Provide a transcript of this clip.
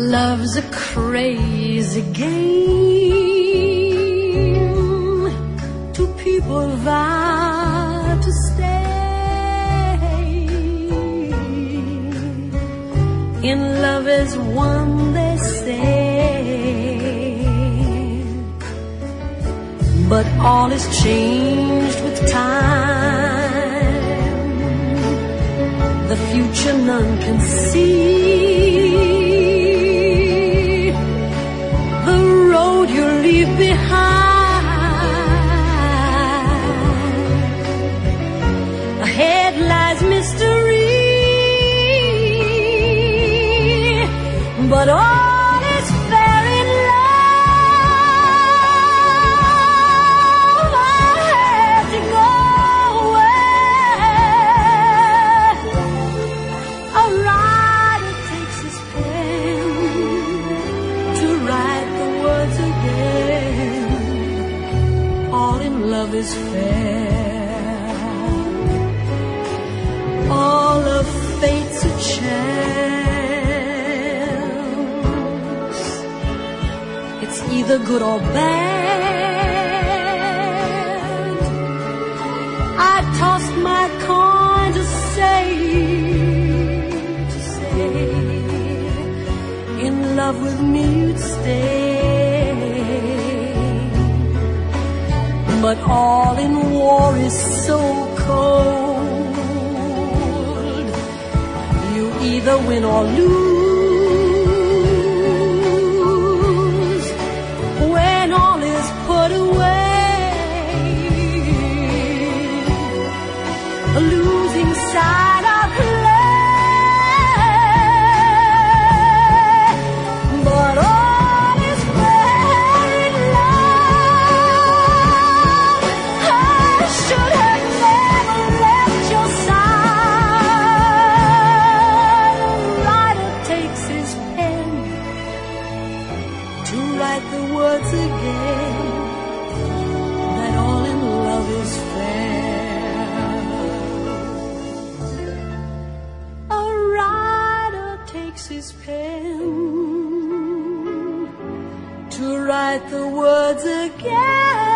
Love's a crazy game. Two people vow to stay. In love as one, they say. But all is changed with time. The future none can see. The road you leave behind. Ahead lies mystery. But all is fair in love. I had to go away. A writer takes his pen to write the words again. All in love is fair. All of fate's a chance. It's either good or bad. I tossed my coin to say, in love with me you'd stay. But all in war is so cold. You either win or lose. When all is put away, the losing side I play. But all is fair in love. I should have never left your side. A writer takes his pen to write the words again, that all in love is fair. A writer takes his pen to write the words again.